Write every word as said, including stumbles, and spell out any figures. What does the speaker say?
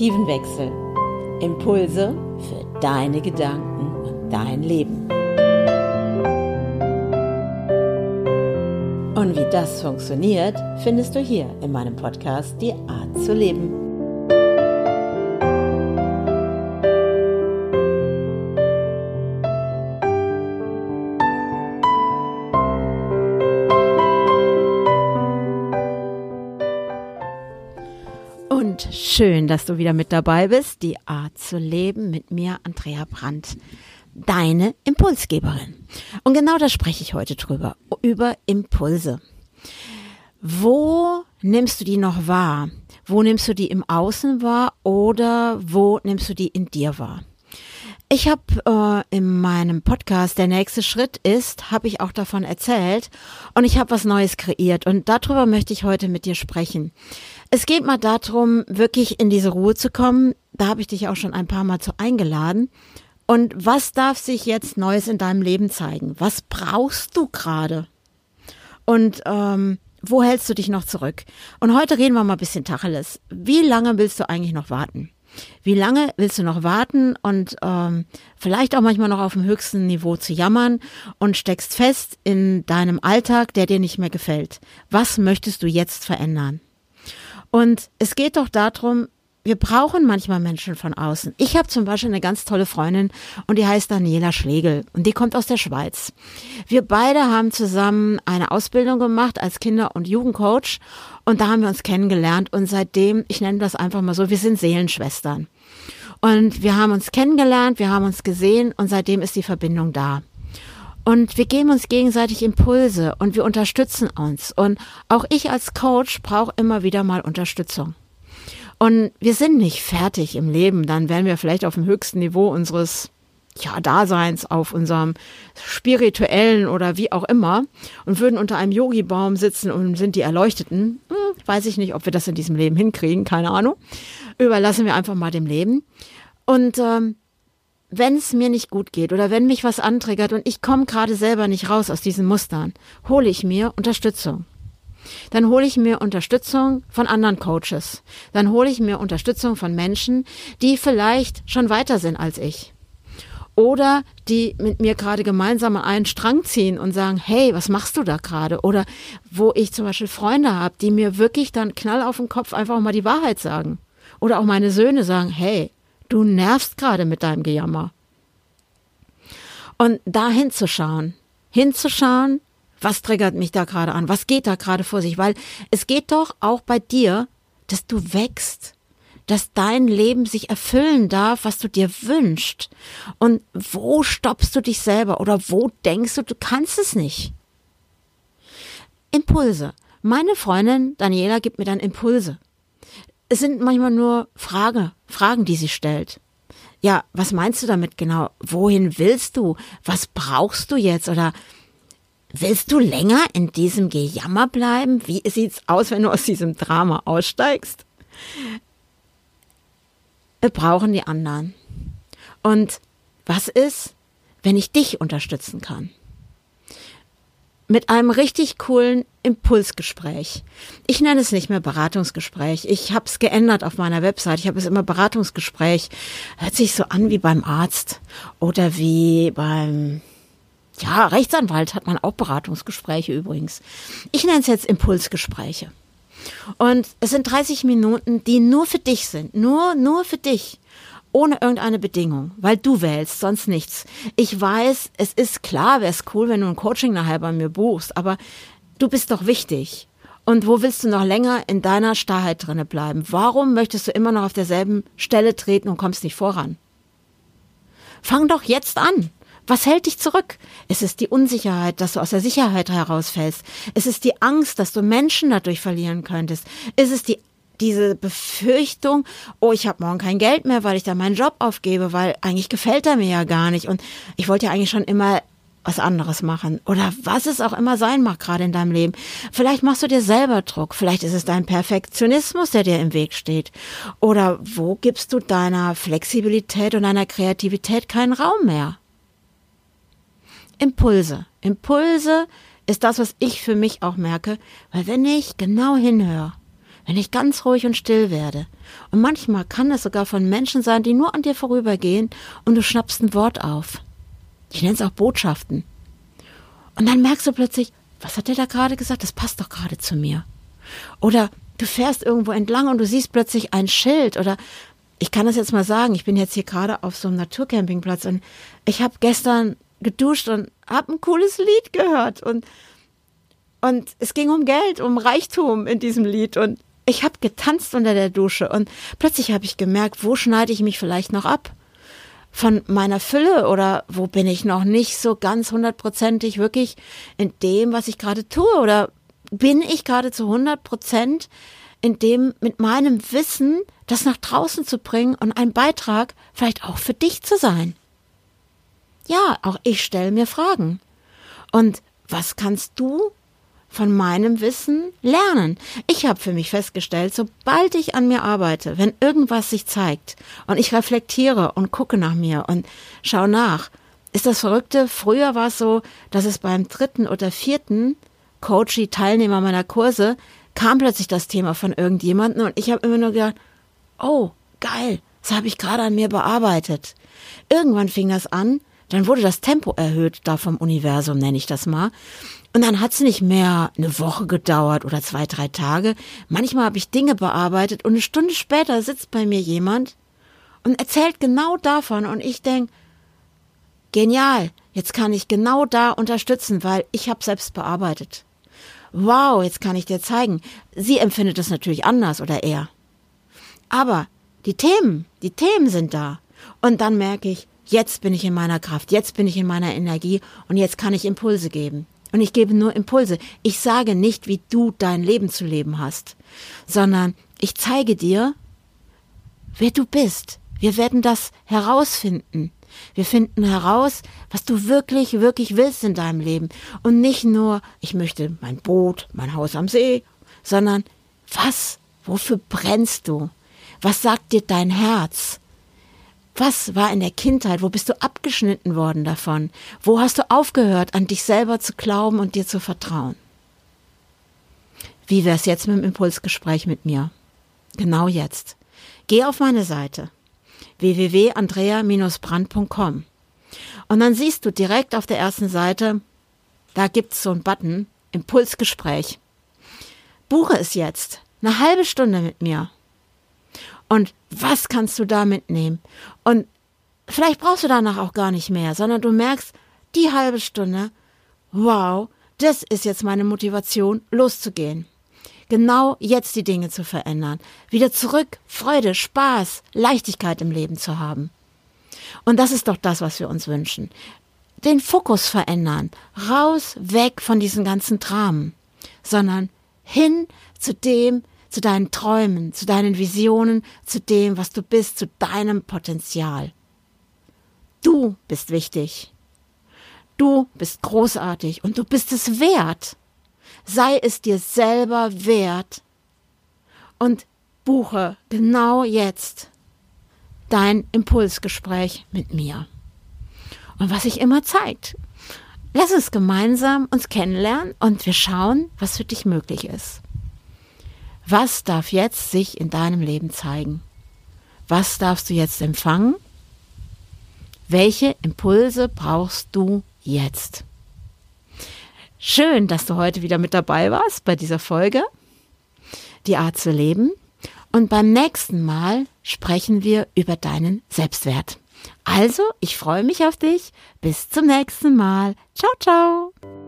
Perspektivenwechsel. Impulse für deine Gedanken und dein Leben. Und wie das funktioniert, findest du hier in meinem Podcast Die Art zu leben. Und schön, dass du wieder mit dabei bist. Die Art zu leben mit mir, Andrea Brandt, deine Impulsgeberin. Und genau da spreche ich heute drüber, über Impulse. Wo nimmst du die noch wahr? Wo nimmst du die im Außen wahr oder wo nimmst du die in dir wahr? Ich habe äh, in meinem Podcast, der nächste Schritt ist, habe ich auch davon erzählt und ich habe was Neues kreiert und darüber möchte ich heute mit dir sprechen. Es geht mal darum, wirklich in diese Ruhe zu kommen. Da habe ich dich auch schon ein paar Mal zu eingeladen. Und was darf sich jetzt Neues in deinem Leben zeigen? Was brauchst du gerade? Und ähm, wo hältst du dich noch zurück? Und heute reden wir mal ein bisschen Tacheles. Wie lange willst du eigentlich noch warten? Wie lange willst du noch warten und ähm, vielleicht auch manchmal noch auf dem höchsten Niveau zu jammern und steckst fest in deinem Alltag, der dir nicht mehr gefällt? Was möchtest du jetzt verändern? Und es geht doch darum, wir brauchen manchmal Menschen von außen. Ich habe zum Beispiel eine ganz tolle Freundin und die heißt Daniela Schlegel und die kommt aus der Schweiz. Wir beide haben zusammen eine Ausbildung gemacht als Kinder- und Jugendcoach und da haben wir uns kennengelernt und seitdem, ich nenne das einfach mal so, wir sind Seelenschwestern. Und wir haben uns kennengelernt, wir haben uns gesehen und seitdem ist die Verbindung da. Und wir geben uns gegenseitig Impulse und wir unterstützen uns. Und auch ich als Coach brauche immer wieder mal Unterstützung. Und wir sind nicht fertig im Leben, dann wären wir vielleicht auf dem höchsten Niveau unseres ja, Daseins, auf unserem spirituellen oder wie auch immer und würden unter einem Yogi-Baum sitzen und sind die Erleuchteten. Hm, weiß ich nicht, ob wir das in diesem Leben hinkriegen, keine Ahnung. Überlassen wir einfach mal dem Leben. Und ähm, wenn es mir nicht gut geht oder wenn mich was antriggert und ich komme gerade selber nicht raus aus diesen Mustern, hole ich mir Unterstützung. Dann hole ich mir Unterstützung von anderen Coaches. Dann hole ich mir Unterstützung von Menschen, die vielleicht schon weiter sind als ich. Oder die mit mir gerade gemeinsam an einen Strang ziehen und sagen, hey, was machst du da gerade? Oder wo ich zum Beispiel Freunde habe, die mir wirklich dann Knall auf den Kopf einfach mal die Wahrheit sagen. Oder auch meine Söhne sagen, hey, du nervst gerade mit deinem Gejammer. Und da hinzuschauen, hinzuschauen, was triggert mich da gerade an, was geht da gerade vor sich, weil es geht doch auch bei dir, dass du wächst, dass dein Leben sich erfüllen darf, was du dir wünschst. Und wo stoppst du dich selber oder wo denkst du, du kannst es nicht? Impulse. Meine Freundin Daniela gibt mir dann Impulse. Es sind manchmal nur Frage, Fragen, die sie stellt. Ja, was meinst du damit genau? Wohin willst du? Was brauchst du jetzt? Oder willst du länger in diesem Gejammer bleiben? Wie sieht's aus, wenn du aus diesem Drama aussteigst? Wir brauchen die anderen. Und was ist, wenn ich dich unterstützen kann? Mit einem richtig coolen Impulsgespräch. Ich nenne es nicht mehr Beratungsgespräch. Ich habe es geändert auf meiner Website. Ich habe es immer Beratungsgespräch. Hört sich so an wie beim Arzt oder wie beim, ja, Rechtsanwalt hat man auch Beratungsgespräche übrigens. Ich nenne es jetzt Impulsgespräche. Und es sind dreißig Minuten, die nur für dich sind. Nur, nur für dich. Ohne irgendeine Bedingung, weil du wählst, sonst nichts. Ich weiß, es ist klar, wäre es cool, wenn du ein Coaching nachher bei mir buchst, aber du bist doch wichtig. Und wo willst du noch länger in deiner Starrheit drinne bleiben? Warum möchtest du immer noch auf derselben Stelle treten und kommst nicht voran? Fang doch jetzt an. Was hält dich zurück? Es ist die Unsicherheit, dass du aus der Sicherheit herausfällst. Es ist die Angst, dass du Menschen dadurch verlieren könntest. Es ist die diese Befürchtung, oh, ich habe morgen kein Geld mehr, weil ich dann meinen Job aufgebe, weil eigentlich gefällt er mir ja gar nicht und ich wollte ja eigentlich schon immer was anderes machen oder was es auch immer sein mag gerade in deinem Leben. Vielleicht machst du dir selber Druck, vielleicht ist es dein Perfektionismus, der dir im Weg steht oder wo gibst du deiner Flexibilität und deiner Kreativität keinen Raum mehr? Impulse. Impulse ist das, was ich für mich auch merke, weil wenn ich genau hinhöre, wenn ich ganz ruhig und still werde. Und manchmal kann es sogar von Menschen sein, die nur an dir vorübergehen und du schnappst ein Wort auf. Ich nenne es auch Botschaften. Und dann merkst du plötzlich, was hat der da gerade gesagt? Das passt doch gerade zu mir. Oder du fährst irgendwo entlang und du siehst plötzlich ein Schild. Oder ich kann das jetzt mal sagen, ich bin jetzt hier gerade auf so einem Naturcampingplatz und ich habe gestern geduscht und habe ein cooles Lied gehört. Und, und es ging um Geld, um Reichtum in diesem Lied. Und ich habe getanzt unter der Dusche. Und plötzlich habe ich gemerkt, wo schneide ich mich vielleicht noch ab? Von meiner Fülle oder wo bin ich noch nicht so ganz hundertprozentig wirklich in dem, was ich gerade tue? Oder bin ich gerade zu hundert Prozent in dem, mit meinem Wissen, das nach draußen zu bringen und ein Beitrag vielleicht auch für dich zu sein? Ja, auch ich stelle mir Fragen. Und was kannst du von meinem Wissen lernen? Ich habe für mich festgestellt, sobald ich an mir arbeite, wenn irgendwas sich zeigt und ich reflektiere und gucke nach mir und schaue nach, ist das Verrückte, früher war es so, dass es beim dritten oder vierten Coachie, Teilnehmer meiner Kurse, kam plötzlich das Thema von irgendjemandem und ich habe immer nur gedacht, oh, geil, das habe ich gerade an mir bearbeitet. Irgendwann fing das an, dann wurde das Tempo erhöht, da vom Universum nenne ich das mal. Und dann hat es nicht mehr eine Woche gedauert oder zwei, drei Tage. Manchmal habe ich Dinge bearbeitet und eine Stunde später sitzt bei mir jemand und erzählt genau davon und ich denke, genial, jetzt kann ich genau da unterstützen, weil ich habe selbst bearbeitet. Wow, jetzt kann ich dir zeigen. Sie empfindet es natürlich anders oder er. Aber die Themen, die Themen sind da. Und dann merke ich, jetzt bin ich in meiner Kraft, jetzt bin ich in meiner Energie und jetzt kann ich Impulse geben. Und ich gebe nur Impulse. Ich sage nicht, wie du dein Leben zu leben hast, sondern ich zeige dir, wer du bist. Wir werden das herausfinden. Wir finden heraus, was du wirklich, wirklich willst in deinem Leben. Und nicht nur, ich möchte mein Boot, mein Haus am See, sondern was, wofür brennst du? Was sagt dir dein Herz? Was war in der Kindheit? Wo bist du abgeschnitten worden davon? Wo hast du aufgehört, an dich selber zu glauben und dir zu vertrauen? Wie wär's jetzt mit dem Impulsgespräch mit mir? Genau jetzt. Geh auf meine Seite w w w punkt andrea Bindestrich brand punkt com und dann siehst du direkt auf der ersten Seite, da gibt's so einen Button, Impulsgespräch. Buche es jetzt, eine halbe Stunde mit mir. Und was kannst du da mitnehmen? Und vielleicht brauchst du danach auch gar nicht mehr, sondern du merkst, die halbe Stunde, wow, das ist jetzt meine Motivation, loszugehen. Genau jetzt die Dinge zu verändern. Wieder zurück, Freude, Spaß, Leichtigkeit im Leben zu haben. Und das ist doch das, was wir uns wünschen. Den Fokus verändern, raus, weg von diesen ganzen Dramen, sondern hin zu dem, zu deinen Träumen, zu deinen Visionen, zu dem, was du bist, zu deinem Potenzial. Du bist wichtig. Du bist großartig und du bist es wert. Sei es dir selber wert und buche genau jetzt dein Impulsgespräch mit mir. Und was sich immer zeigt, lass uns gemeinsam uns kennenlernen und wir schauen, was für dich möglich ist. Was darf jetzt sich in deinem Leben zeigen? Was darfst du jetzt empfangen? Welche Impulse brauchst du jetzt? Schön, dass du heute wieder mit dabei warst bei dieser Folge, die Art zu leben. Und beim nächsten Mal sprechen wir über deinen Selbstwert. Also, ich freue mich auf dich. Bis zum nächsten Mal. Ciao, ciao.